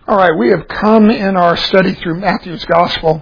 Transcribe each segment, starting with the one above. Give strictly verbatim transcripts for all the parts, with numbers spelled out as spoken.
All right, we have come in our study through Matthew's Gospel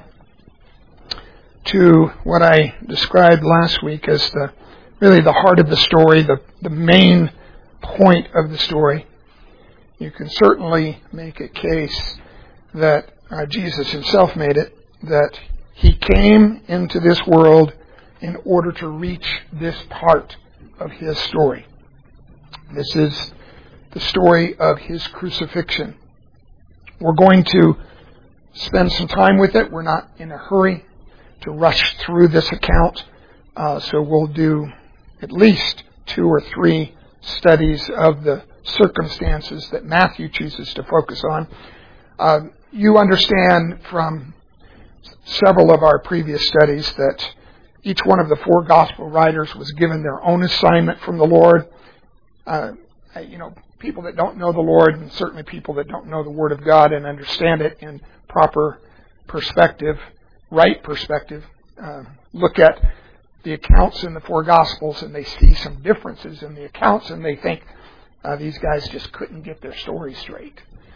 to what I described last week as the really the heart of the story, the, the main point of the story. You can certainly make a case that uh, Jesus himself made it, that he came into this world in order to reach this part of his story. This is the story of his crucifixion. We're going to spend some time with it. We're not in a hurry to rush through this account. Uh, so we'll do at least two or three studies of the circumstances that Matthew chooses to focus on. Uh, you understand from several of our previous studies that each one of the four gospel writers was given their own assignment from the Lord. Uh, you know, people that don't know the Lord, and certainly people that don't know the Word of God and understand it in proper perspective, right perspective, uh, look at the accounts in the four Gospels and they see some differences in the accounts and they think uh, these guys just couldn't get their story straight.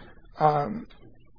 Um,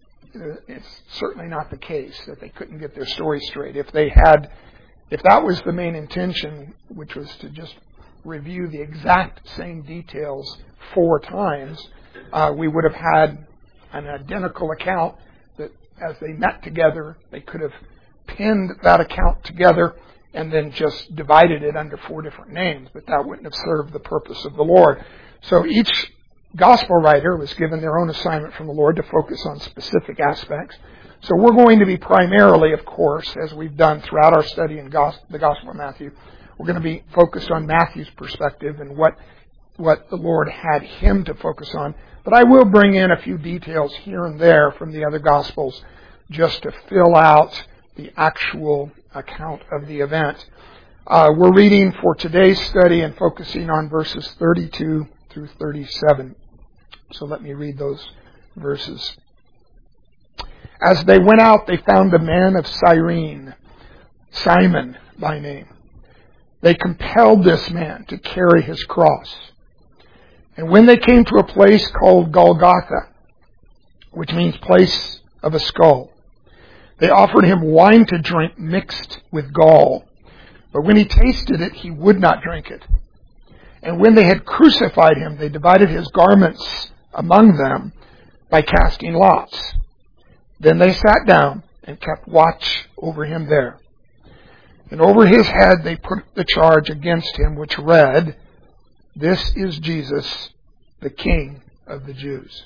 it's certainly not the case that they couldn't get their story straight. If they had, if that was the main intention, which was to just review the exact same details four times, uh, we would have had an identical account that as they met together, they could have pinned that account together and then just divided it under four different names, but that wouldn't have served the purpose of the Lord. So each gospel writer was given their own assignment from the Lord to focus on specific aspects. So we're going to be primarily, of course, as we've done throughout our study in gos- the Gospel of Matthew, we're going to be focused on Matthew's perspective and what what the Lord had him to focus on. But I will bring in a few details here and there from the other Gospels just to fill out the actual account of the event. Uh, we're reading for today's study and focusing on verses thirty-two through thirty-seven. So let me read those verses. As they went out, they found a man of Cyrene, Simon by name. They compelled this man to carry his cross. And when they came to a place called Golgotha, which means place of a skull, they offered him wine to drink mixed with gall. But when he tasted it, he would not drink it. And when they had crucified him, they divided his garments among them by casting lots. Then they sat down and kept watch over him there. And over his head they put the charge against him, which read, "This is Jesus, the King of the Jews."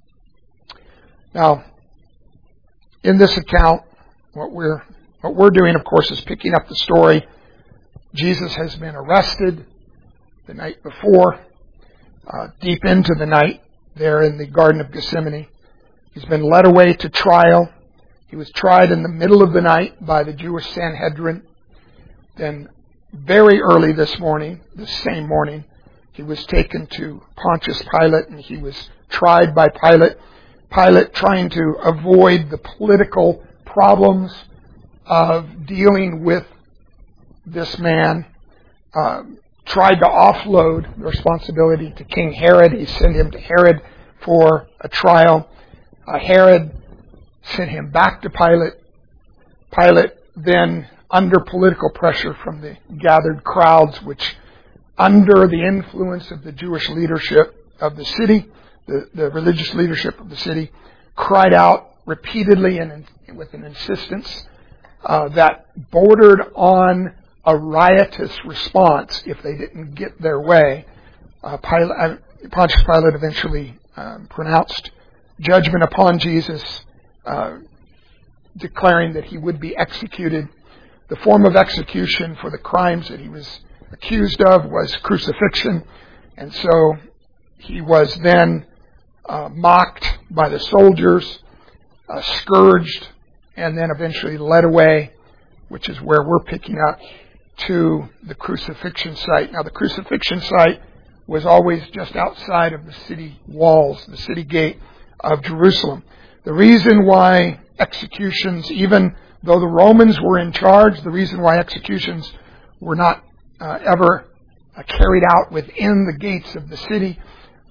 Now, in this account, what we're what we're doing, of course, is picking up the story. Jesus has been arrested the night before, uh, deep into the night, there in the Garden of Gethsemane. He's been led away to trial. He was tried in the middle of the night by the Jewish Sanhedrin. Then very early this morning, this same morning, he was taken to Pontius Pilate and he was tried by Pilate. Pilate, trying to avoid the political problems of dealing with this man, uh, tried to offload the responsibility to King Herod. He sent him to Herod for a trial. Uh, Herod sent him back to Pilate. Pilate then, under political pressure from the gathered crowds, which under the influence of the Jewish leadership of the city, the, the religious leadership of the city, cried out repeatedly and in, with an insistence uh, that bordered on a riotous response if they didn't get their way. Uh, Pilate, uh, Pontius Pilate eventually um, pronounced judgment upon Jesus, uh, declaring that he would be executed. The form of execution for the crimes that he was accused of was crucifixion, and so he was then uh, mocked by the soldiers, uh, scourged, and then eventually led away, which is where we're picking up, to the crucifixion site. Now, the crucifixion site was always just outside of the city walls, the city gate of Jerusalem. The reason why executions, even though the Romans were in charge, the reason why executions were not uh, ever uh, carried out within the gates of the city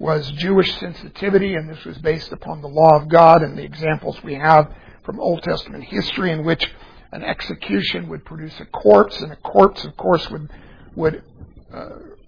was Jewish sensitivity, and this was based upon the law of God and the examples we have from Old Testament history in which an execution would produce a corpse, and a corpse, of course, would would uh,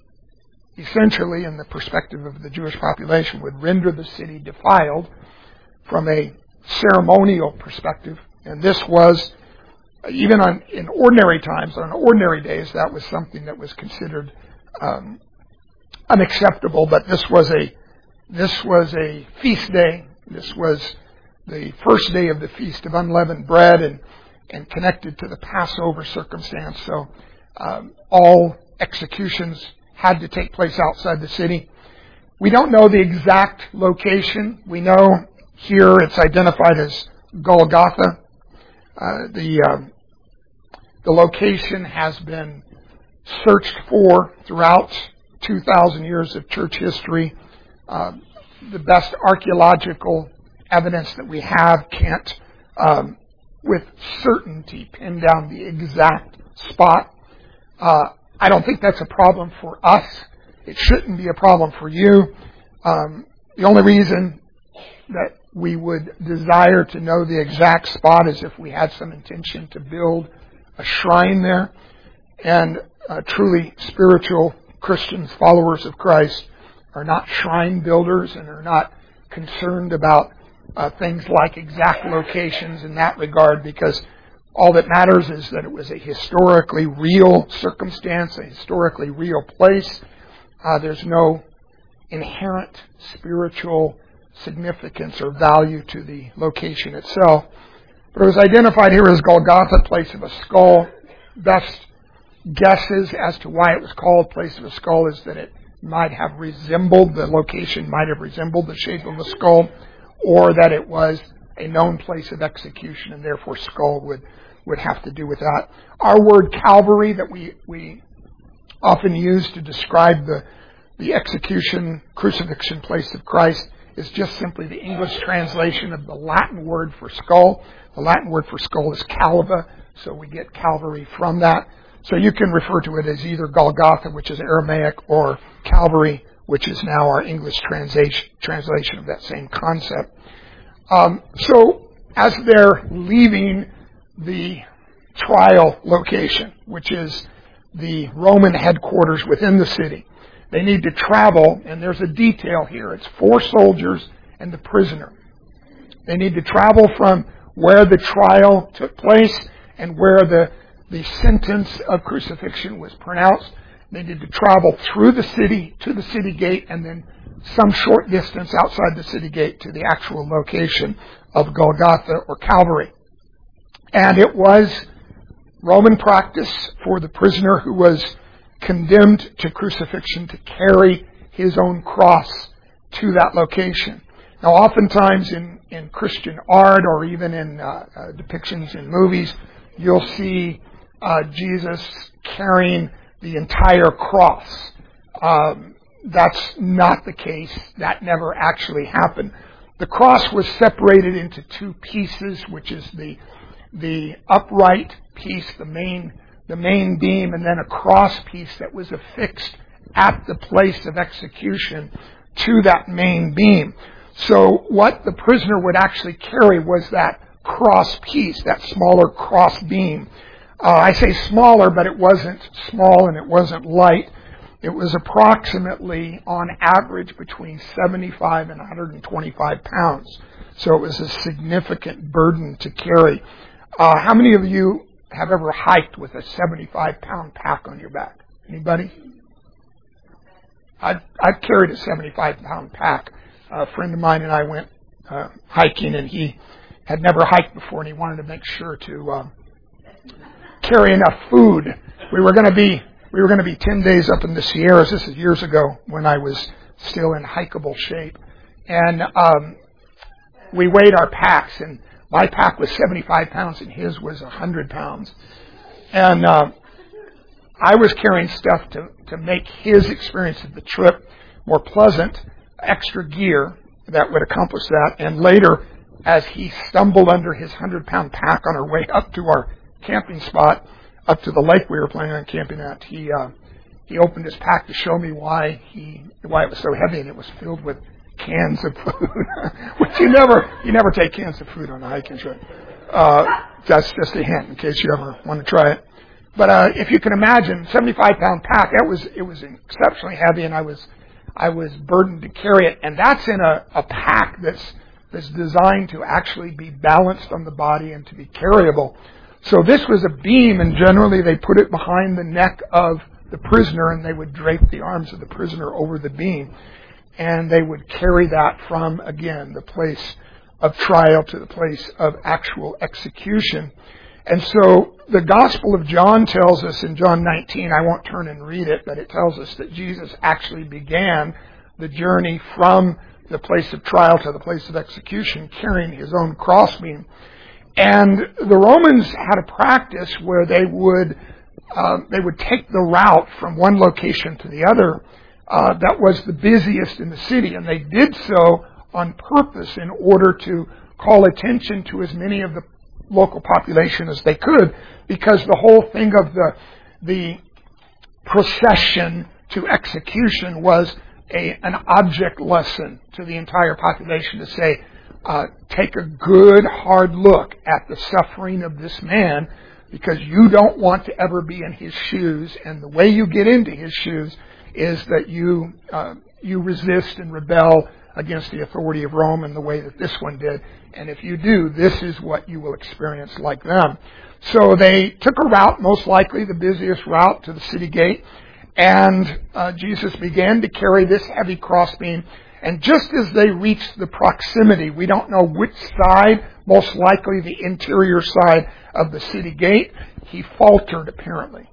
essentially, in the perspective of the Jewish population, would render the city defiled from a ceremonial perspective. And this was, even on, in ordinary times, on ordinary days, that was something that was considered um, unacceptable. But this was a this was a feast day. This was the first day of the Feast of Unleavened Bread, and and connected to the Passover circumstance. So um, all executions had to take place outside the city. We don't know the exact location. We know here it's identified as Golgotha. Uh, the um, the location has been searched for throughout two thousand years of church history. Uh, the best archaeological evidence that we have can't um, with certainty pin down the exact spot. Uh, I don't think that's a problem for us. It shouldn't be a problem for you. Um, the only reason that we would desire to know the exact spot is if we had some intention to build a shrine there. And uh, truly spiritual Christians, followers of Christ, are not shrine builders and are not concerned about uh, things like exact locations in that regard, because all that matters is that it was a historically real circumstance, a historically real place. Uh, there's no inherent spiritual significance or value to the location itself. But it was identified here as Golgotha, place of a skull. Best guesses as to why it was called place of a skull is that it might have resembled, the location might have resembled the shape of a skull, or that it was a known place of execution, and therefore skull would, would have to do with that. Our word Calvary that we, we often use to describe the, the execution, crucifixion place of Christ is just simply the English translation of the Latin word for skull. The Latin word for skull is calva, so we get Calvary from that. So you can refer to it as either Golgotha, which is Aramaic, or Calvary, which is now our English translation, translation of that same concept. Um, so as they're leaving the trial location, which is the Roman headquarters within the city, they need to travel, and there's a detail here. It's four soldiers and the prisoner. They need to travel from where the trial took place and where the, the sentence of crucifixion was pronounced. They need to travel through the city to the city gate, and then some short distance outside the city gate to the actual location of Golgotha or Calvary. And it was Roman practice for the prisoner who was condemned to crucifixion to carry his own cross to that location. Now, oftentimes in, in Christian art or even in uh, uh, depictions in movies, you'll see uh, Jesus carrying the entire cross. Um, that's not the case. That never actually happened. The cross was separated into two pieces, which is the the upright piece, the main the main beam, and then a cross piece that was affixed at the place of execution to that main beam. So what the prisoner would actually carry was that cross piece, that smaller cross beam. Uh, I say smaller, but it wasn't small and it wasn't light. It was approximately, on average, between seventy-five and one hundred twenty-five pounds. So it was a significant burden to carry. Uh, how many of you have ever hiked with a seventy-five pound pack on your back? Anybody? I've, I've carried a seventy-five pound pack. A friend of mine and I went uh, hiking, and he had never hiked before, and he wanted to make sure to uh, carry enough food. We were going to be we were going to be ten days up in the Sierras. This is years ago when I was still in hikeable shape, and um, we weighed our packs, and my pack was seventy-five pounds, and his was one hundred pounds, and uh, I was carrying stuff to to make his experience of the trip more pleasant. Extra gear that would accomplish that. And later, as he stumbled under his one hundred pound pack on our way up to our camping spot, up to the lake we were planning on camping at, he uh, he opened his pack to show me why he why it was so heavy, and it was filled with cans of food. Which you never you never take cans of food on a hiking trip. Uh, that's just a hint in case you ever want to try it. But uh, if you can imagine, seventy-five pound pack, that was it was exceptionally heavy, and I was I was burdened to carry it. And that's in a, a pack that's that's designed to actually be balanced on the body and to be carryable. So this was a beam, and generally they put it behind the neck of the prisoner, and they would drape the arms of the prisoner over the beam, and they would carry that from, again, the place of trial to the place of actual execution. And so the Gospel of John tells us in John nineteen, I won't turn and read it, but it tells us that Jesus actually began the journey from the place of trial to the place of execution carrying his own crossbeam. And the Romans had a practice where they would uh, they would take the route from one location to the other uh, that was the busiest in the city, and they did so on purpose in order to call attention to as many of the local population as they could, because the whole thing of the the procession to execution was a an object lesson to the entire population to say, uh, take a good hard look at the suffering of this man, because you don't want to ever be in his shoes, and the way you get into his shoes is that you uh, you resist and rebel against the authority of Rome in the way that this one did. And if you do, this is what you will experience like them. So they took a route, most likely the busiest route, to the city gate. And uh, Jesus began to carry this heavy crossbeam. And just as they reached the proximity, we don't know which side, most likely the interior side of the city gate, he faltered apparently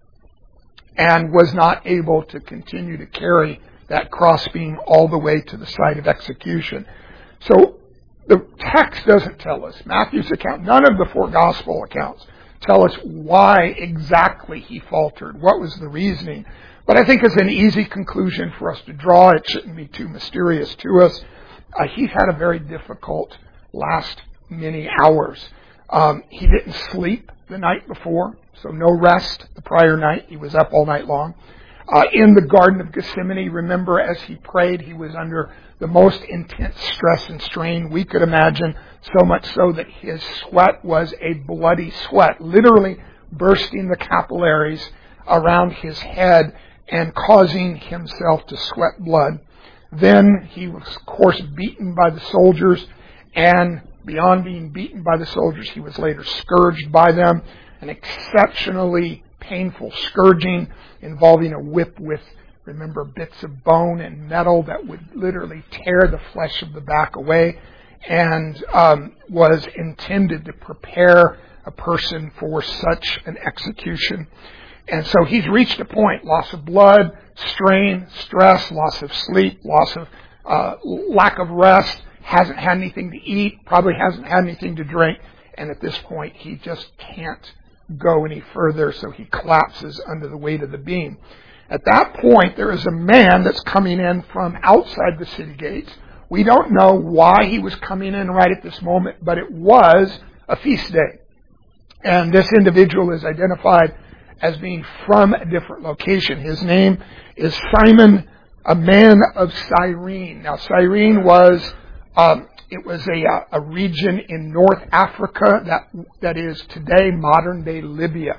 and was not able to continue to carry that crossbeam all the way to the site of execution. So the text doesn't tell us, Matthew's account, none of the four gospel accounts tell us why exactly he faltered, what was the reasoning. But I think it's an easy conclusion for us to draw. It shouldn't be too mysterious to us. Uh, he's had a very difficult last many hours. Um, he didn't sleep the night before, so no rest the prior night. He was up all night long. Uh, in the Garden of Gethsemane, remember, as he prayed, he was under the most intense stress and strain we could imagine, so much so that his sweat was a bloody sweat, literally bursting the capillaries around his head and causing himself to sweat blood. Then he was, of course, beaten by the soldiers, and beyond being beaten by the soldiers, he was later scourged by them, an exceptionally painful scourging involving a whip with, remember, bits of bone and metal that would literally tear the flesh of the back away, and um, was intended to prepare a person for such an execution. And so he's reached a point, loss of blood, strain, stress, loss of sleep, loss of uh, lack of rest, hasn't had anything to eat, probably hasn't had anything to drink, and at this point he just can't go any further, so he collapses under the weight of the beam. At that point, there is a man that's coming in from outside the city gates. We don't know why he was coming in right at this moment, but it was a feast day. And this individual is identified as being from a different location. His name is Simon, a man of Cyrene. Now, Cyrene was um, it was a, a region in North Africa that that is today modern-day Libya,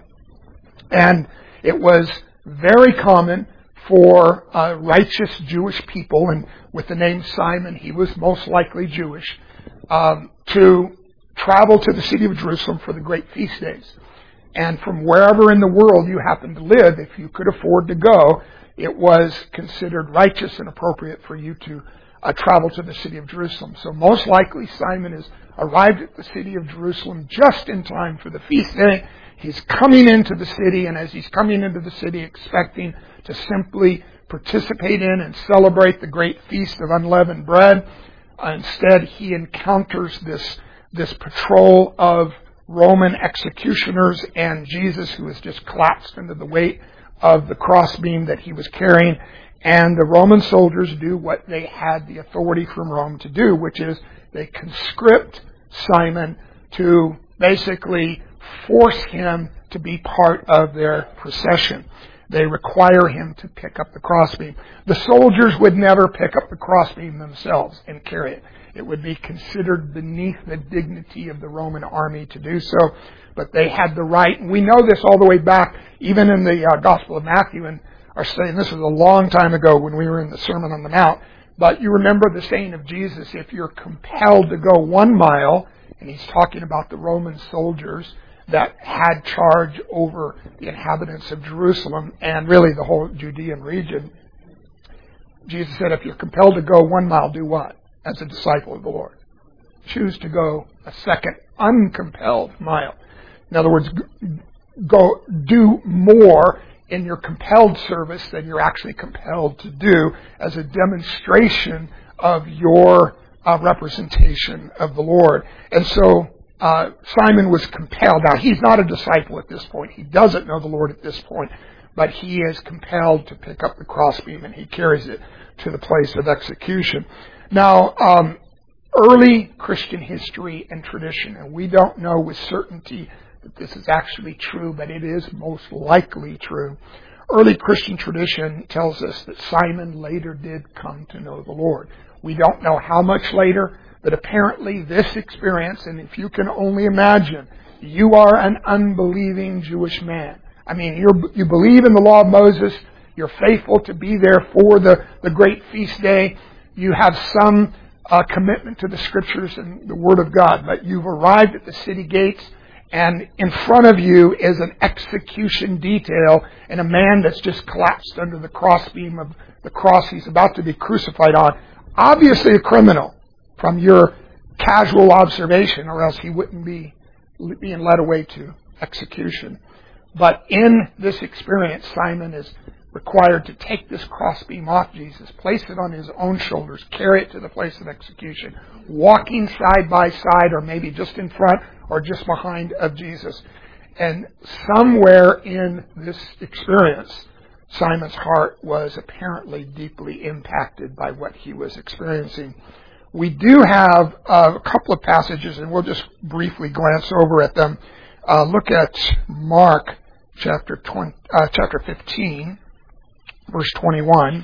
and it was very common for uh, righteous Jewish people, and with the name Simon, he was most likely Jewish, um, to travel to the city of Jerusalem for the great feast days. And from wherever in the world you happened to live, if you could afford to go, it was considered righteous and appropriate for you to uh, travel to the city of Jerusalem. So most likely Simon has arrived at the city of Jerusalem just in time for the feast day. He's coming into the city, and as he's coming into the city expecting to simply participate in and celebrate the great feast of unleavened bread, uh, instead he encounters this, this patrol of Roman executioners and Jesus, who has just collapsed under the weight of the crossbeam that he was carrying. And the Roman soldiers do what they had the authority from Rome to do, which is they conscript Simon to basically force him to be part of their procession. they require him to pick up the crossbeam. The soldiers would never pick up the crossbeam themselves and carry it. It would be considered beneath the dignity of the Roman army to do so, but they had the right. And we know this all the way back, even in the uh, Gospel of Matthew, and are saying this was a long time ago when we were in the Sermon on the Mount. But you remember the saying of Jesus, if you're compelled to go one mile, and he's talking about the Roman soldiers that had charge over the inhabitants of Jerusalem and really the whole Judean region. Jesus said, if you're compelled to go one mile, do what? As a disciple of the Lord. Choose to go a second uncompelled mile. In other words, go do more in your compelled service than you're actually compelled to do as a demonstration of your uh, representation of the Lord. And so uh, Simon was compelled. Now, he's not a disciple at this point. He doesn't know the Lord at this point. But he is compelled to pick up the crossbeam, and he carries it to the place of execution. Now, um, early Christian history and tradition, and we don't know with certainty that this is actually true, but it is most likely true. Early Christian tradition tells us that Simon later did come to know the Lord. We don't know how much later, but apparently this experience, and if you can only imagine, you are an unbelieving Jewish man. I mean, you're, you believe in the law of Moses, you're faithful to be there for the, the great feast day, you have some uh, commitment to the Scriptures and the Word of God, but you've arrived at the city gates, and in front of you is an execution detail and a man that's just collapsed under the crossbeam of the cross he's about to be crucified on. Obviously a criminal from your casual observation, or else he wouldn't be being led away to execution. But in this experience, Simon is required to take this crossbeam off Jesus, place it on his own shoulders, carry it to the place of execution, walking side by side, or maybe just in front or just behind of Jesus. And somewhere in this experience, Simon's heart was apparently deeply impacted by what he was experiencing. We do have uh, a couple of passages, and we'll just briefly glance over at them. Uh, look at Mark chapter twenty, uh, chapter fifteen, verse twenty-one.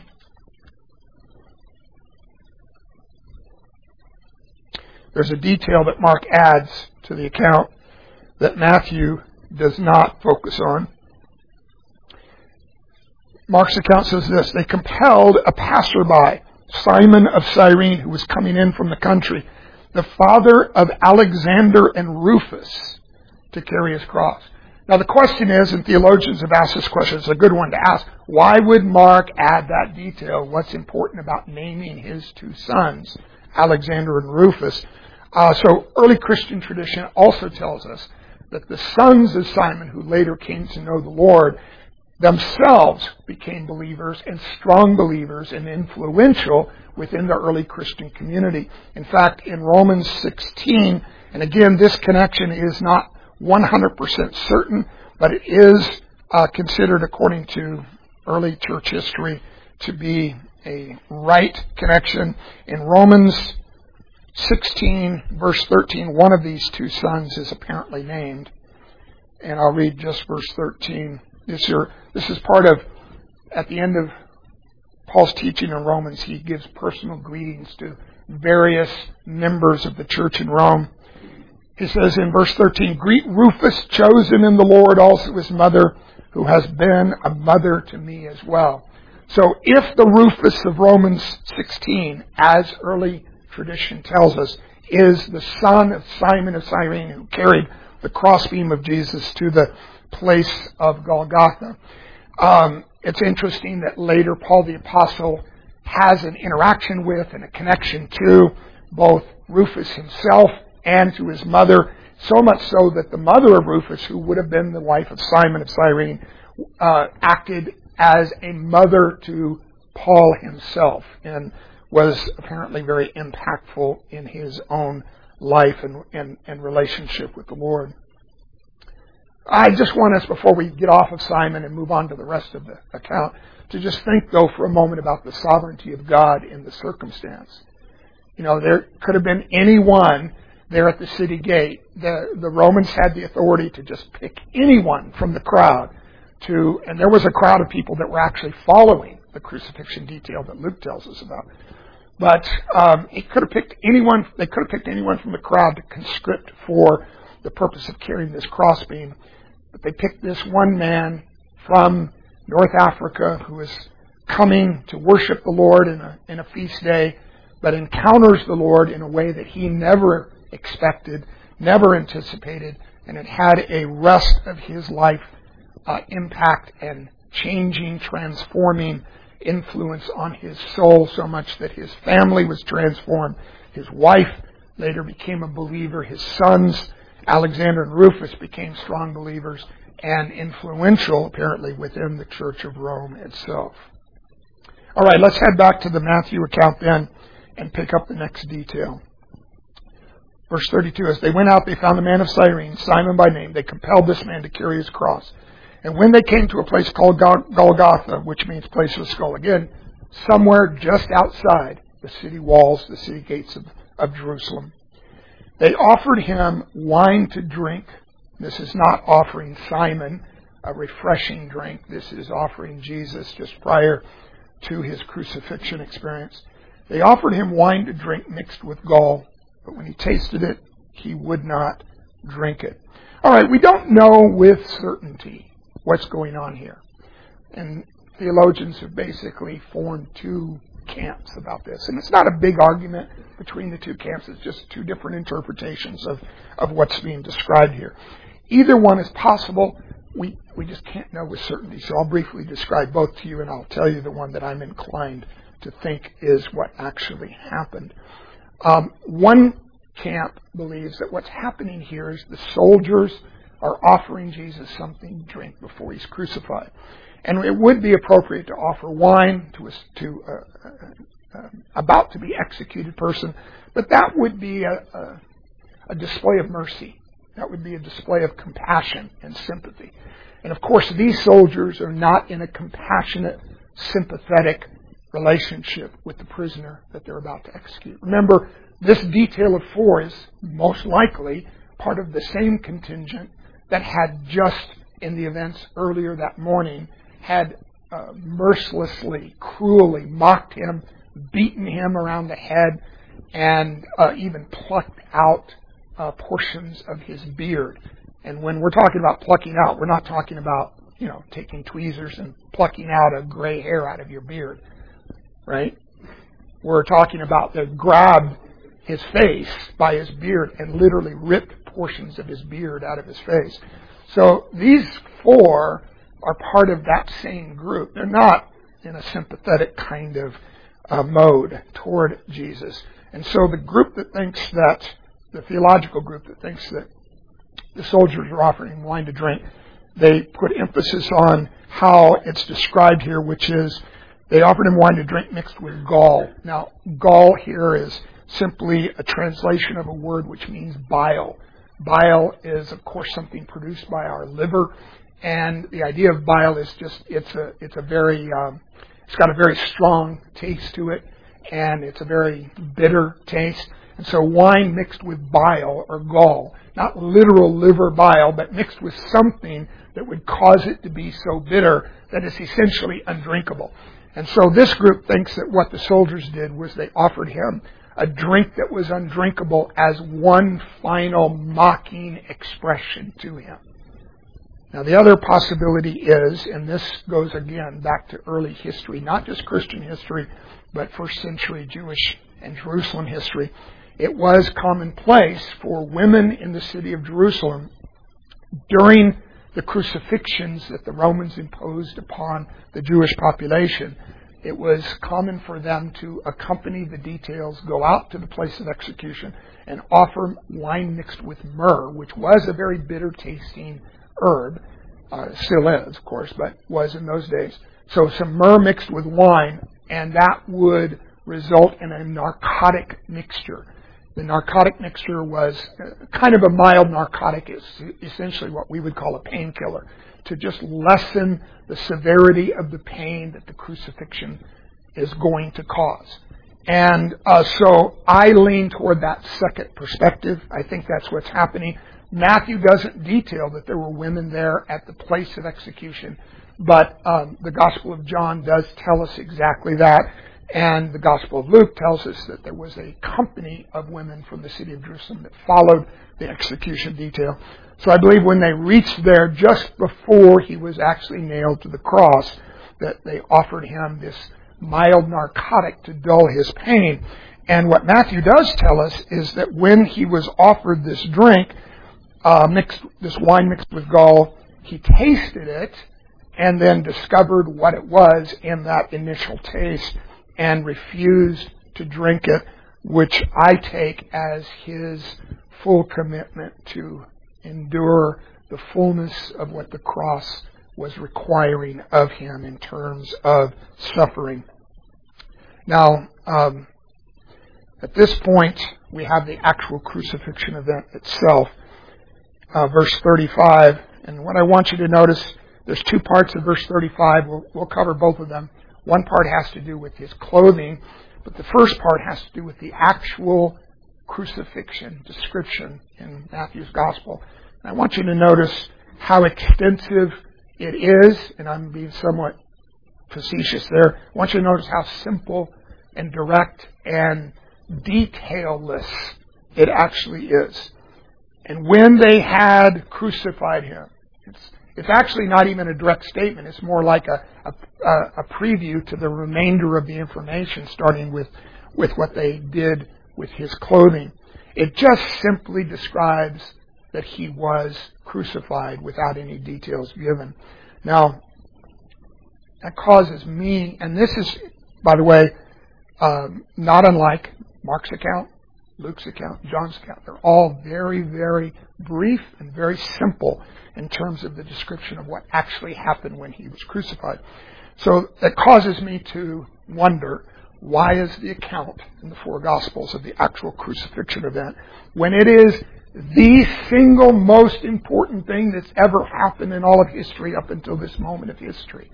There's a detail that Mark adds to the account that Matthew does not focus on. Mark's account says this: they compelled a passerby, Simon of Cyrene, who was coming in from the country, the father of Alexander and Rufus, to carry his cross. Now the question is, and theologians have asked this question, it's a good one to ask, why would Mark add that detail? What's important about naming his two sons, Alexander and Rufus? Uh, so early Christian tradition also tells us that the sons of Simon, who later came to know the Lord, themselves became believers and strong believers and influential within the early Christian community. In fact, in Romans sixteen, and again, this connection is not one hundred percent certain, but it is uh, considered, according to early church history, to be a right connection. In Romans sixteen, verse thirteen, one of these two sons is apparently named. And I'll read just verse thirteen. This, your, this is part of, at the end of Paul's teaching in Romans, he gives personal greetings to various members of the church in Rome. He says in verse thirteen, greet Rufus, chosen in the Lord, also his mother, who has been a mother to me as well. So if the Rufus of Romans sixteen, as early tradition tells us, is the son of Simon of Cyrene, who carried the crossbeam of Jesus to the place of Golgotha. Um, it's interesting that later Paul the Apostle has an interaction with and a connection to both Rufus himself and to his mother, so much so that the mother of Rufus, who would have been the wife of Simon of Cyrene, uh, acted as a mother to Paul himself and was apparently very impactful in his own life and, and, and relationship with the Lord. I just want us, before we get off of Simon and move on to the rest of the account, to just think, though, for a moment about the sovereignty of God in the circumstance. You know, there could have been anyone there at the city gate. The, the Romans had the authority to just pick anyone from the crowd to, and there was a crowd of people that were actually following the crucifixion detail that Luke tells us about. But um, he could have picked anyone. They could have picked anyone from the crowd to conscript for the purpose of carrying this crossbeam. But they picked this one man from North Africa who is coming to worship the Lord in a in a feast day, but encounters the Lord in a way that he never expected, never anticipated, and it had a rest of his life uh, impact and changing, transforming influence on his soul, so much that his family was transformed. His wife later became a believer. His sons, Alexander and Rufus, became strong believers and influential, apparently, within the Church of Rome itself. All right, let's head back to the Matthew account then and pick up the next detail. Verse thirty-two, as they went out, they found a man of Cyrene, Simon by name. They compelled this man to carry his cross. And when they came to a place called Golgotha, which means place of the skull, again, somewhere just outside the city walls, the city gates of, of Jerusalem, they offered him wine to drink. This is not offering Simon a refreshing drink. This is offering Jesus just prior to his crucifixion experience. They offered him wine to drink mixed with gall, but when he tasted it, he would not drink it. All right, we don't know with certainty what's going on here. And theologians have basically formed two camps about this. And it's not a big argument between the two camps. It's just two different interpretations of, of what's being described here. Either one is possible. We, we just can't know with certainty. So I'll briefly describe both to you, and I'll tell you the one that I'm inclined to think is what actually happened. Um, one camp believes that what's happening here is the soldiers are offering Jesus something to drink before he's crucified. And it would be appropriate to offer wine to a, to a, a, a about to be executed person, but that would be a, a, a display of mercy. That would be a display of compassion and sympathy. And of course, these soldiers are not in a compassionate, sympathetic relationship with the prisoner that they're about to execute. Remember, this detail of four is most likely part of the same contingent that had just, in the events earlier that morning, had uh, mercilessly, cruelly mocked him, beaten him around the head, and uh, even plucked out uh, portions of his beard. And when we're talking about plucking out, we're not talking about, you know, taking tweezers and plucking out a gray hair out of your beard, right? We're talking about they grabbed his face by his beard and literally ripped portions of his beard out of his face. So these four are part of that same group. They're not in a sympathetic kind of uh, mode toward Jesus. And so the group that thinks that, the theological group that thinks that the soldiers are offering him wine to drink, they put emphasis on how it's described here, which is they offered him wine to drink mixed with gall. Now, gall here is simply a translation of a word which means bile. Bile is, of course, something produced by our liver, and the idea of bile is just it's a it's a very um, it's got a very strong taste to it, and it's a very bitter taste. And so, wine mixed with bile or gall, not literal liver bile, but mixed with something that would cause it to be so bitter that it's essentially undrinkable. And so, this group thinks that what the soldiers did was they offered him a drink that was undrinkable as one final mocking expression to him. Now, the other possibility is, and this goes again back to early history, not just Christian history, but first century Jewish and Jerusalem history, it was commonplace for women in the city of Jerusalem during the crucifixions that the Romans imposed upon the Jewish population. It was common for them to accompany the details, go out to the place of execution, and offer wine mixed with myrrh, which was a very bitter-tasting herb. Uh, still is, of course, but was in those days. So some myrrh mixed with wine, and that would result in a narcotic mixture. The narcotic mixture was kind of a mild narcotic. It's essentially what we would call a painkiller, to just lessen the severity of the pain that the crucifixion is going to cause. And uh, so I lean toward that second perspective. I think that's what's happening. Matthew doesn't detail that there were women there at the place of execution, but um, the Gospel of John does tell us exactly that, and the Gospel of Luke tells us that there was a company of women from the city of Jerusalem that followed the execution detail. So I believe when they reached there just before he was actually nailed to the cross, that they offered him this mild narcotic to dull his pain. And what Matthew does tell us is that when he was offered this drink, uh, mixed, this wine mixed with gall, he tasted it and then discovered what it was in that initial taste and refused to drink it, which I take as his full commitment to endure the fullness of what the cross was requiring of him in terms of suffering. Now, um, at this point, we have the actual crucifixion event itself, uh, verse thirty-five. And what I want you to notice, there's two parts of verse thirty-five. We'll, we'll cover both of them. One part has to do with his clothing, but the first part has to do with the actual crucifixion description in Matthew's Gospel. And I want you to notice how extensive it is, and I'm being somewhat facetious there. I want you to notice how simple and direct and detailless it actually is. And when they had crucified him, it's, it's actually not even a direct statement. It's more like a, a, a preview to the remainder of the information, starting with, with what they did with his clothing. It just simply describes that he was crucified without any details given. Now, that causes me, and this is, by the way, um, not unlike Mark's account, Luke's account, John's account. They're all very, very brief and very simple in terms of the description of what actually happened when he was crucified. So that causes me to wonder, why is the account in the four Gospels of the actual crucifixion event, when it is the single most important thing that's ever happened in all of history up until this moment of history,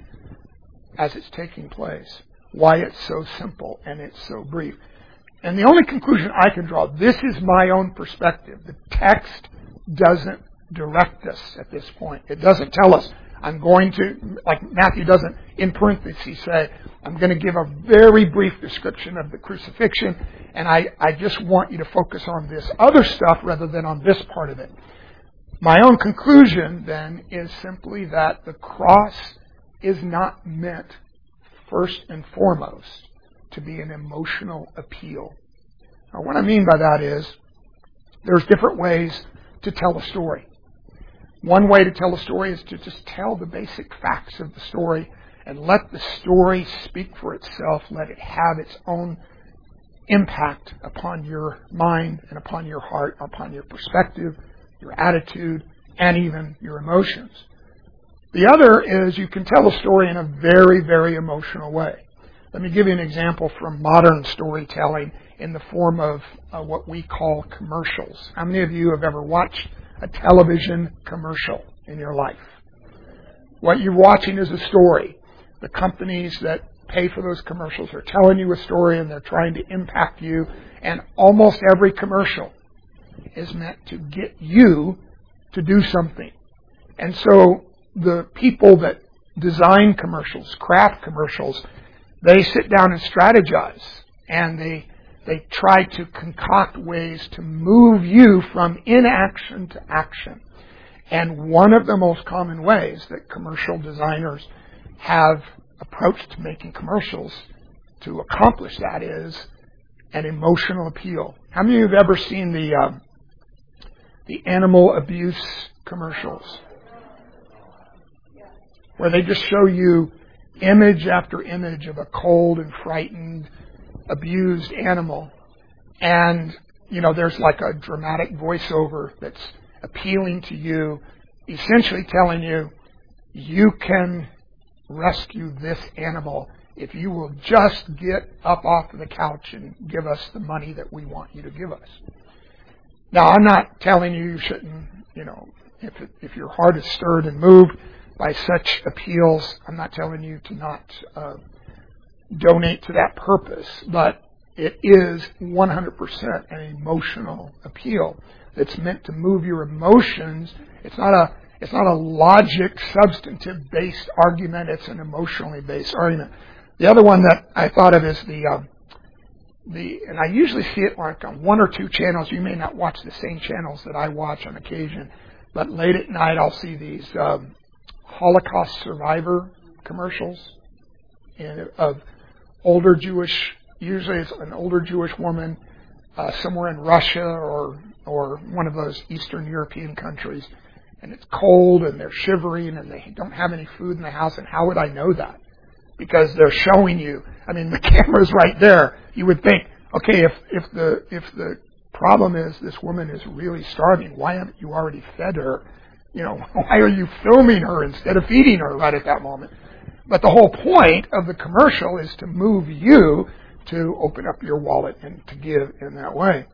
as it's taking place, why it's so simple and it's so brief? And the only conclusion I can draw, this is my own perspective. The text doesn't direct us at this point. It doesn't tell us, I'm going to, like Matthew doesn't in parentheses say, I'm going to give a very brief description of the crucifixion, and I, I just want you to focus on this other stuff rather than on this part of it. My own conclusion, then, is simply that the cross is not meant, first and foremost, to be an emotional appeal. Now, what I mean by that is, there's different ways to tell a story. One way to tell a story is to just tell the basic facts of the story and let the story speak for itself. Let it have its own impact upon your mind and upon your heart, upon your perspective, your attitude, and even your emotions. The other is you can tell a story in a very, very emotional way. Let me give you an example from modern storytelling in the form of uh, what we call commercials. How many of you have ever watched a television commercial in your life? What you're watching is a story. The companies that pay for those commercials are telling you a story and they're trying to impact you. And almost every commercial is meant to get you to do something. And so the people that design commercials, craft commercials, they sit down and strategize, and they they try to concoct ways to move you from inaction to action. And one of the most common ways that commercial designers have approached making commercials to accomplish that is an emotional appeal. How many of you have ever seen the uh, the animal abuse commercials, where they just show you image after image of a cold and frightened, abused animal, and you know there's like a dramatic voiceover that's appealing to you, essentially telling you you can rescue this animal if you will just get up off of the couch and give us the money that we want you to give us. Now, I'm not telling you you shouldn't, you know, if it, if your heart is stirred and moved by such appeals, I'm not telling you to not uh, donate to that purpose. But it is one hundred percent an emotional appeal. It's meant to move your emotions. It's not a it's not a logic, substantive based argument. It's an emotionally based argument. The other one that I thought of is the um, the and I usually see it like on one or two channels. You may not watch the same channels that I watch on occasion, but late at night I'll see these um, Holocaust survivor commercials and of older Jewish. Usually it's an older Jewish woman uh, somewhere in Russia or or one of those Eastern European countries, and it's cold and they're shivering and they don't have any food in the house. And how would I know that? Because they're showing you. I mean, the camera's right there. You would think, okay, if if the if the problem is this woman is really starving, why haven't you already fed her? You know, why are you filming her instead of feeding her right at that moment? But the whole point of the commercial is to move you to open up your wallet and to give in that way.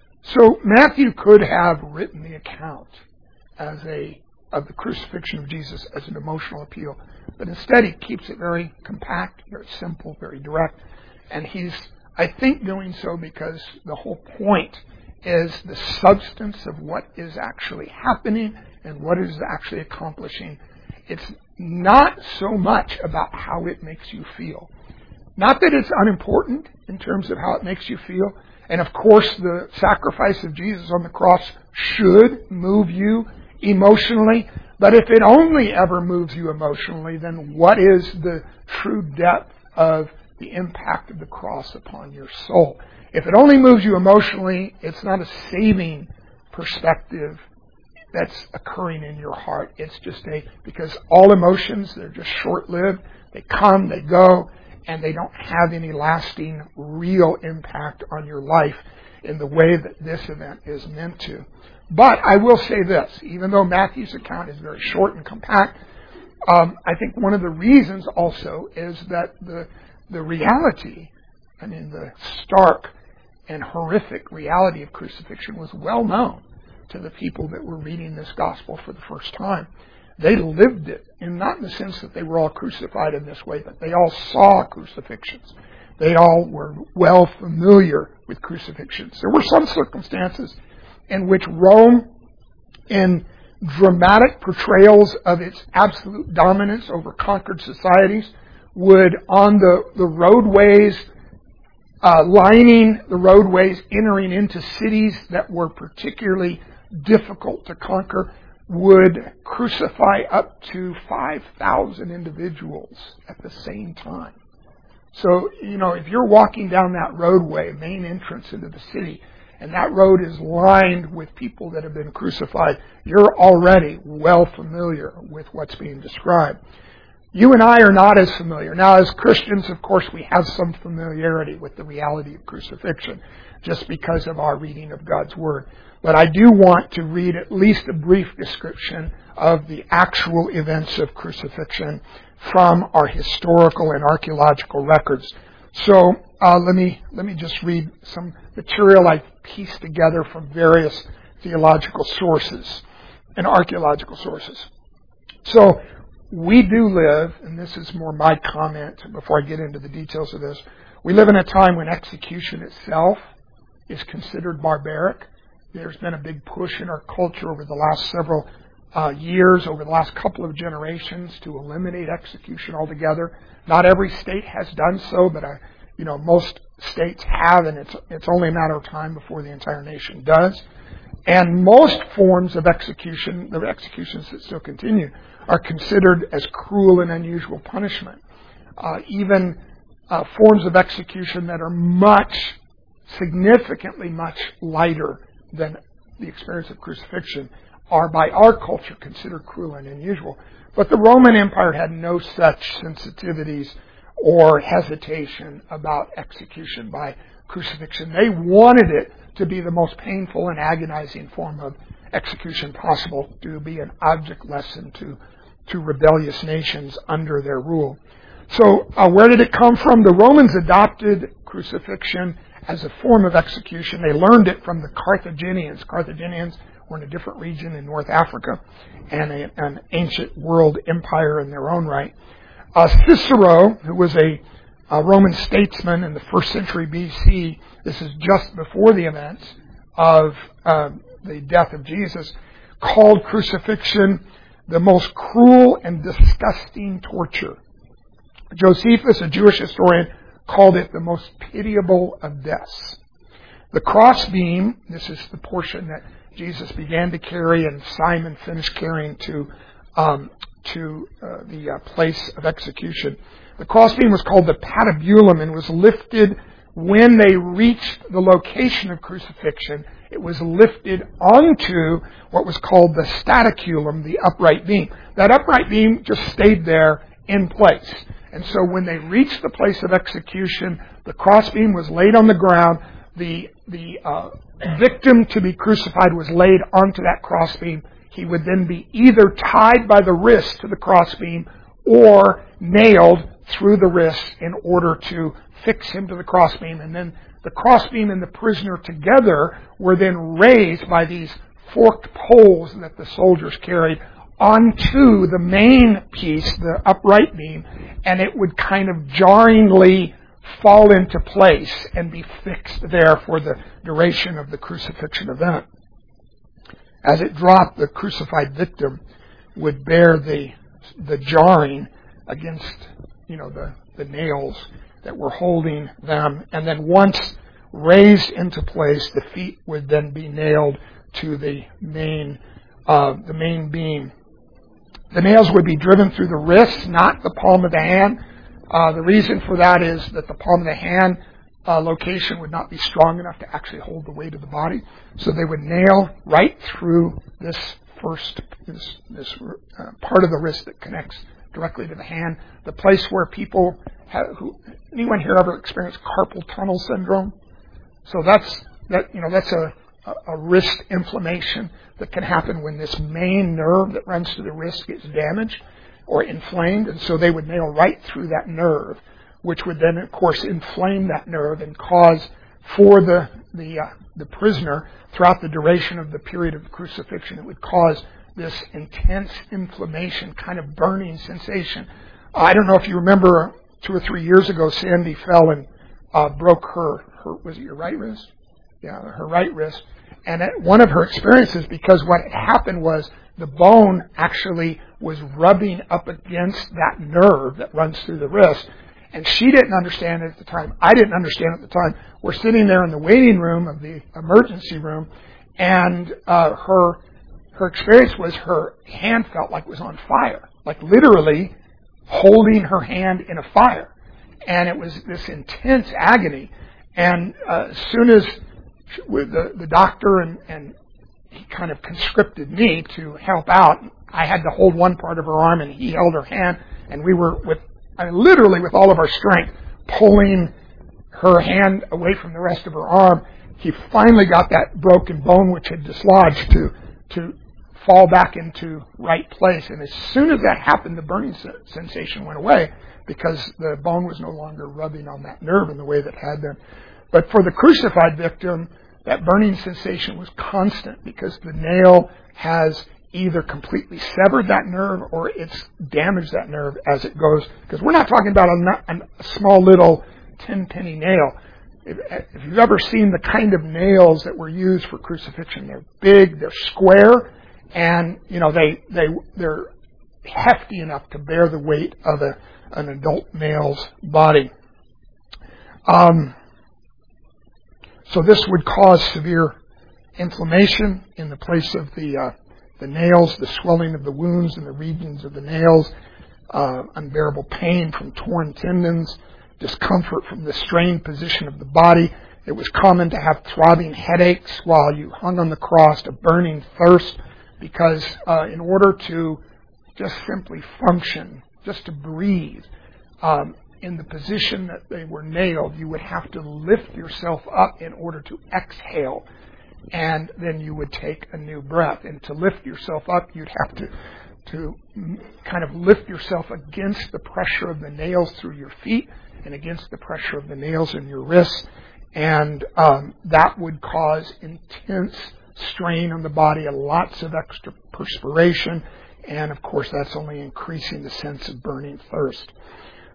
So Matthew could have written the account as a of the crucifixion of Jesus as an emotional appeal, but instead he keeps it very compact, very simple, very direct, and he's, I think, doing so because the whole point is the substance of what is actually happening and what is actually accomplishing. It's not so much about how it makes you feel. Not that it's unimportant in terms of how it makes you feel. And of course, the sacrifice of Jesus on the cross should move you emotionally. But if it only ever moves you emotionally, then what is the true depth of the impact of the cross upon your soul? If it only moves you emotionally, it's not a saving perspective that's occurring in your heart. It's just a, because all emotions, they're just short-lived. They come, they go, and they don't have any lasting, real impact on your life in the way that this event is meant to. But I will say this, even though Matthew's account is very short and compact, um, I think one of the reasons also is that the the reality, I mean the stark and horrific reality of crucifixion was well known to the people that were reading this gospel for the first time. They lived it, and not in the sense that they were all crucified in this way, but they all saw crucifixions. They all were well familiar with crucifixions. There were some circumstances in which Rome, in dramatic portrayals of its absolute dominance over conquered societies, would, on the, the roadways, uh, lining the roadways, entering into cities that were particularly difficult to conquer, would crucify up to five thousand individuals at the same time. So, you know, if you're walking down that roadway, main entrance into the city, and that road is lined with people that have been crucified, you're already well familiar with what's being described. You and I are not as familiar. Now, as Christians, of course, we have some familiarity with the reality of crucifixion, just because of our reading of God's Word. But I do want to read at least a brief description of the actual events of crucifixion from our historical and archaeological records. So uh, let me let me just read some material I've pieced together from various theological sources and archaeological sources. So we do live, and this is more my comment before I get into the details of this, we live in a time when execution itself is considered barbaric. There's been a big push in our culture over the last several uh, years, over the last couple of generations, to eliminate execution altogether. Not every state has done so, but I, you know, most states have, and it's it's only a matter of time before the entire nation does. And most forms of execution, the executions that still continue, are considered as cruel and unusual punishment. Uh, even uh, forms of execution that are much, significantly much lighter than the experience of crucifixion are by our culture considered cruel and unusual. But the Roman Empire had no such sensitivities or hesitation about execution by crucifixion. They wanted it to be the most painful and agonizing form of execution possible, to be an object lesson to, to rebellious nations under their rule. So uh, where did it come from? The Romans adopted crucifixion as a form of execution. They learned it from the Carthaginians. Carthaginians were in a different region in North Africa and a, an ancient world empire in their own right. Uh, Cicero, who was a a Roman statesman in the first century B C, this is just before the events of uh, the death of Jesus, called crucifixion the most cruel and disgusting torture. Josephus, a Jewish historian, called it the most pitiable of deaths. The crossbeam, this is the portion that Jesus began to carry and Simon finished carrying to um, to uh, the uh, place of execution. The crossbeam was called the patibulum and was lifted when they reached the location of crucifixion. It was lifted onto what was called the staticulum, the upright beam. That upright beam just stayed there in place. And so when they reached the place of execution, the crossbeam was laid on the ground. The the uh, victim to be crucified was laid onto that crossbeam. He would then be either tied by the wrist to the crossbeam or nailed through the wrist in order to fix him to the crossbeam. And then the crossbeam and the prisoner together were then raised by these forked poles that the soldiers carried onto the main piece, the upright beam, and it would kind of jarringly fall into place and be fixed there for the duration of the crucifixion event. As it dropped, the crucified victim would bear the the jarring against, you know, the, the nails that were holding them, and then once raised into place, the feet would then be nailed to the main uh, the main beam. The nails would be driven through the wrist, not the palm of the hand. Uh, the reason for that is that the palm of the hand uh, location would not be strong enough to actually hold the weight of the body. So they would nail right through this first, this, this uh, part of the wrist that connects directly to the hand. The place where people have, who, anyone here ever experienced carpal tunnel syndrome? So that's, that, you know, that's a, a, a wrist inflammation that can happen when this main nerve that runs to the wrist gets damaged or inflamed, and so they would nail right through that nerve, which would then, of course, inflame that nerve and cause for the the uh, the prisoner throughout the duration of the period of crucifixion, it would cause this intense inflammation, kind of burning sensation. I don't know if you remember, two or three years ago, Sandy fell and uh, broke her, her, was it your right wrist? Yeah, her right wrist. And at one of her experiences, because what had happened was the bone actually was rubbing up against that nerve that runs through the wrist. And she didn't understand it at the time. I didn't understand it at the time. We're sitting there in the waiting room of the emergency room, and uh, her her experience was her hand felt like it was on fire, like literally holding her hand in a fire. And it was this intense agony. And uh, as soon as with the, the doctor and, and he kind of conscripted me to help out, I had to hold one part of her arm and he held her hand, and we were with, I mean, literally with all of our strength pulling her hand away from the rest of her arm. He finally got that broken bone which had dislodged to to fall back into right place. And as soon as that happened, the burning sensation went away because the bone was no longer rubbing on that nerve in the way that it had been. But for the crucified victim, that burning sensation was constant because the nail has either completely severed that nerve or it's damaged that nerve as it goes. Because we're not talking about a, a small little ten-penny nail. If, if you've ever seen the kind of nails that were used for crucifixion, they're big, they're square, and you know they they they're hefty enough to bear the weight of a an adult male's body. Um, so this would cause severe inflammation in the place of the uh, the nails, the swelling of the wounds in the regions of the nails, uh, unbearable pain from torn tendons, discomfort from the strained position of the body. It was common to have throbbing headaches while you hung on the cross, a burning thirst, because uh, in order to just simply function, just to breathe, um, in the position that they were nailed, you would have to lift yourself up in order to exhale, and then you would take a new breath. And to lift yourself up, you'd have to to kind of lift yourself against the pressure of the nails through your feet and against the pressure of the nails in your wrists, and um, that would cause intense strain on the body, and lots of extra perspiration, and of course that's only increasing the sense of burning thirst.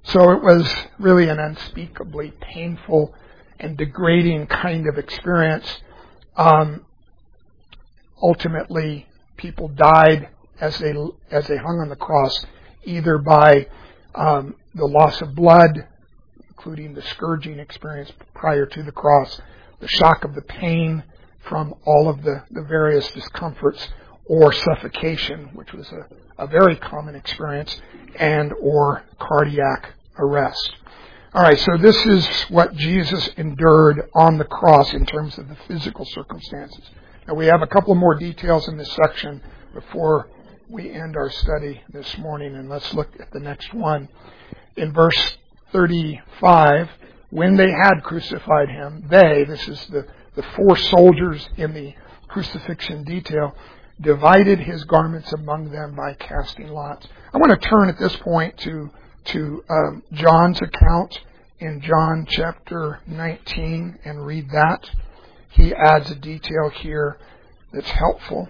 So it was really an unspeakably painful and degrading kind of experience. Um, ultimately, people died as they as they hung on the cross, either by um, the loss of blood, including the scourging experience prior to the cross, the shock of the pain from all of the, the various discomforts, or suffocation, which was a, a very common experience, and or cardiac arrest. All right, so this is what Jesus endured on the cross in terms of the physical circumstances. Now, we have a couple more details in this section before we end our study this morning, and let's look at the next one. In verse thirty-five, when they had crucified him, they, this is the, the four soldiers in the crucifixion detail, divided his garments among them by casting lots. I want to turn at this point to to um, John's account in John chapter nineteen and read that. He adds a detail here that's helpful.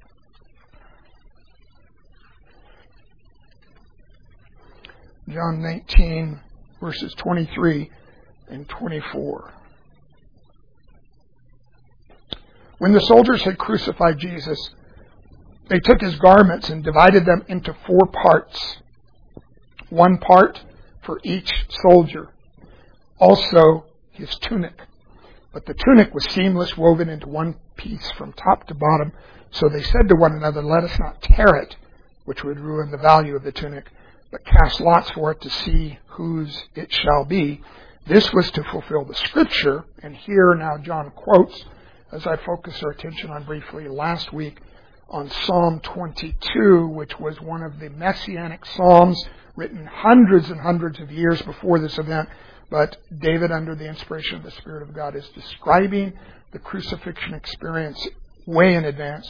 John nineteen, verses twenty-three and twenty-four. When the soldiers had crucified Jesus, they took his garments and divided them into four parts, one part for each soldier, also his tunic. But the tunic was seamless, woven into one piece from top to bottom. So they said to one another, "Let us not tear it, which would ruin the value of the tunic, but cast lots for it to see whose it shall be." This was to fulfill the scripture. And here now John quotes, as I focused our attention on briefly last week, on Psalm twenty-two, which was one of the messianic psalms written hundreds and hundreds of years before this event. But David, under the inspiration of the Spirit of God, is describing the crucifixion experience way in advance.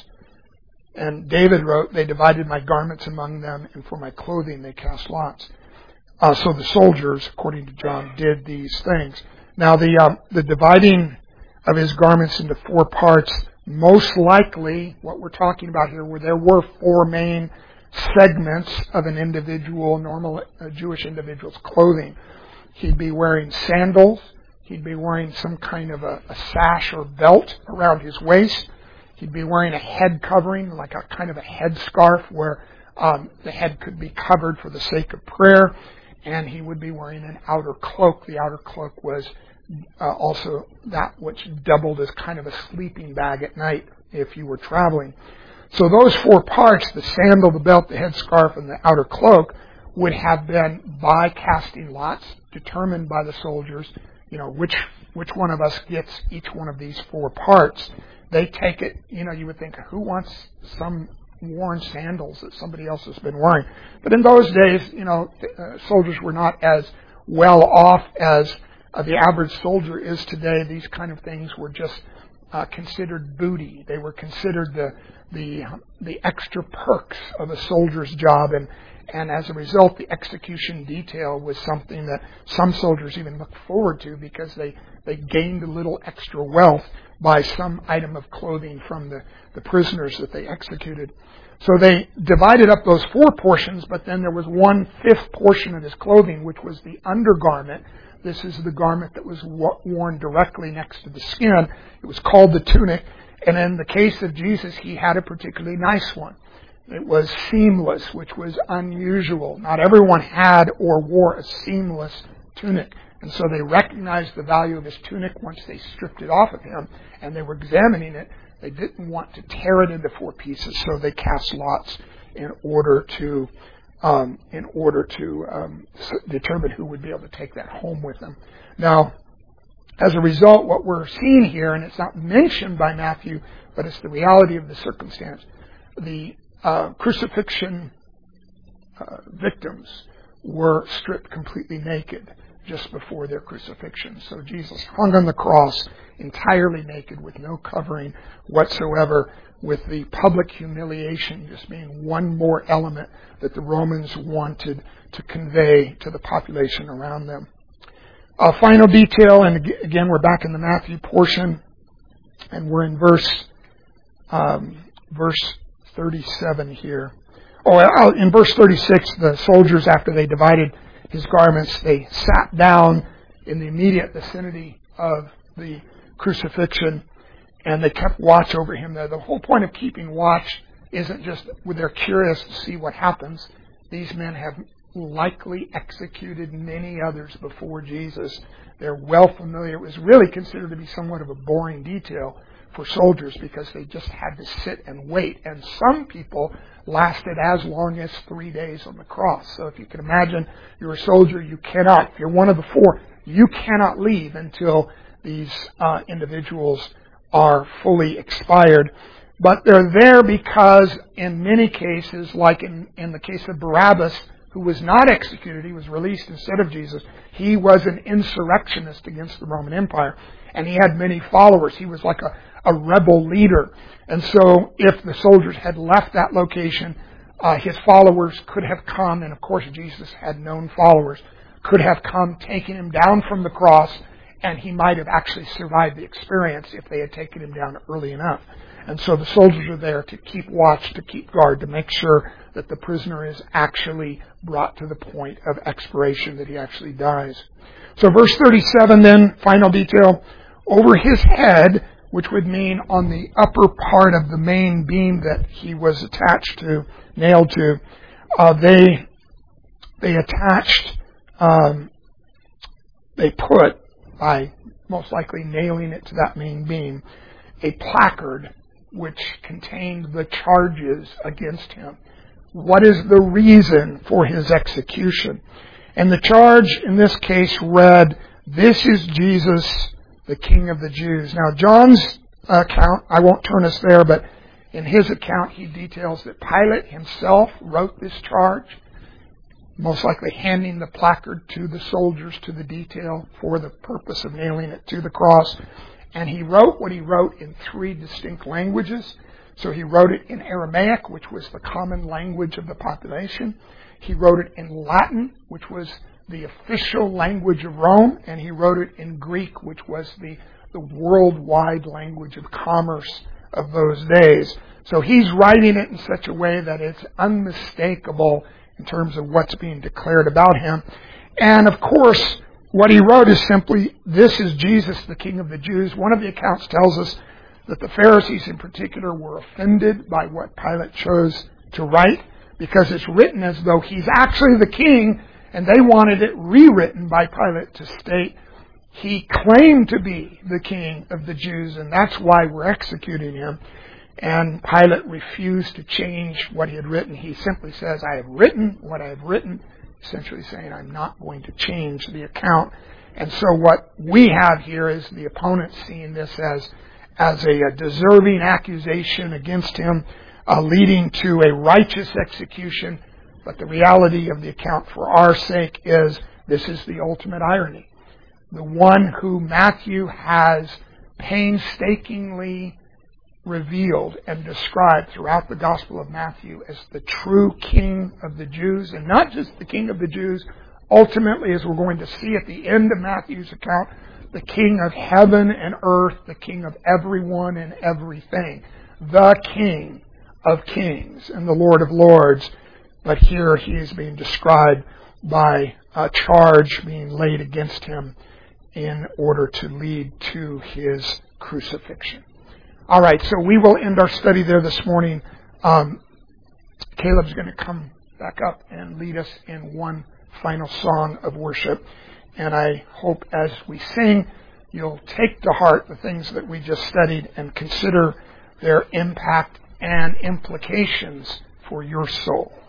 And David wrote, "They divided my garments among them, and for my clothing they cast lots." Uh, so the soldiers, according to John, did these things. Now, the um, the dividing of his garments into four parts, most likely what we're talking about here, where there were four main segments of an individual, normal uh, Jewish individual's clothing. He'd be wearing sandals. He'd be wearing some kind of a, a sash or belt around his waist. He'd be wearing a head covering, like a kind of a head scarf where um, the head could be covered for the sake of prayer. And he would be wearing an outer cloak. The outer cloak was uh, also that which doubled as kind of a sleeping bag at night if you were traveling. So those four parts, the sandal, the belt, the headscarf, and the outer cloak, would have been, by casting lots, determined by the soldiers, you know, which which one of us gets each one of these four parts. They take it, you know, you would think, who wants some worn sandals that somebody else has been wearing? But in those days, you know, uh, soldiers were not as well off as uh, the average soldier is today. These kind of things were just uh, considered booty. They were considered the the the extra perks of a soldier's job, and and as a result, the execution detail was something that some soldiers even looked forward to, because they, they gained a little extra wealth by some item of clothing from the, the prisoners that they executed. So they divided up those four portions, but then there was one fifth portion of his clothing, which was the undergarment. This is the garment that was worn directly next to the skin. It was called the tunic. And in the case of Jesus, he had a particularly nice one. It was seamless, which was unusual. Not everyone had or wore a seamless tunic. And so they recognized the value of his tunic once they stripped it off of him, and they were examining it. They didn't want to tear it into four pieces, so they cast lots in order to um, in order to um, determine who would be able to take that home with them. Now, as a result, what we're seeing here, and it's not mentioned by Matthew, but it's the reality of the circumstance, the Uh, crucifixion uh, victims were stripped completely naked just before their crucifixion. So Jesus hung on the cross entirely naked with no covering whatsoever, with the public humiliation just being one more element that the Romans wanted to convey to the population around them. A final detail, and again we're back in the Matthew portion, and we're in verse um, verse thirty-seven here. Oh, in verse thirty-six, the soldiers, after they divided his garments. They sat down in the immediate vicinity of the crucifixion, and they kept watch over him there. The whole point of keeping watch isn't just when they're curious to see what happens. These men have likely executed many others before Jesus. They're well familiar. It was really considered to be somewhat of a boring detail for soldiers because they just had to sit and wait. And some people lasted as long as three days on the cross. So if you can imagine, you're a soldier, you cannot, if you're one of the four, you cannot leave until these uh, individuals are fully expired. But they're there because in many cases, like in, in the case of Barabbas, who was not executed, he was released instead of Jesus. He was an insurrectionist against the Roman Empire, and he had many followers. He was like a, a rebel leader. And so if the soldiers had left that location, uh, his followers could have come, and of course Jesus had known followers, could have come, taken him down from the cross, and he might have actually survived the experience if they had taken him down early enough. And so the soldiers are there to keep watch, to keep guard, to make sure that the prisoner is actually brought to the point of expiration, that he actually dies. So verse thirty-seven then, final detail, over his head, which would mean on the upper part of the main beam that he was attached to, nailed to, uh, they they attached, um, they put, by most likely nailing it to that main beam, a placard which contained the charges against him. What is the reason for his execution? And the charge in this case read, "This is Jesus, the King of the Jews." Now John's account, I won't turn us there, but in his account he details that Pilate himself wrote this charge, most likely handing the placard to the soldiers to the detail for the purpose of nailing it to the cross. And he wrote what he wrote in three distinct languages. So he wrote it in Aramaic, which was the common language of the population. He wrote it in Latin, which was the official language of Rome. And he wrote it in Greek, which was the, the worldwide language of commerce of those days. So he's writing it in such a way that it's unmistakable in terms of what's being declared about him. And of course, what he wrote is simply, "This is Jesus, the King of the Jews." One of the accounts tells us that the Pharisees in particular were offended by what Pilate chose to write, because it's written as though he's actually the king, and they wanted it rewritten by Pilate to state he claimed to be the King of the Jews, and that's why we're executing him. And Pilate refused to change what he had written. He simply says, "I have written what I have written," essentially saying, "I'm not going to change the account." And so what we have here is the opponent seeing this as as a, a deserving accusation against him, uh, leading to a righteous execution. But the reality of the account for our sake is this is the ultimate irony. The one who Matthew has painstakingly revealed and described throughout the Gospel of Matthew as the true King of the Jews, and not just the King of the Jews, ultimately, as we're going to see at the end of Matthew's account, the King of heaven and earth, the King of everyone and everything, the King of kings and the Lord of lords. But here he is being described by a charge being laid against him in order to lead to his crucifixion. All right, so we will end our study there this morning. Um, Caleb's going to come back up and lead us in one final song of worship. And I hope as we sing, you'll take to heart the things that we just studied and consider their impact and implications for your soul.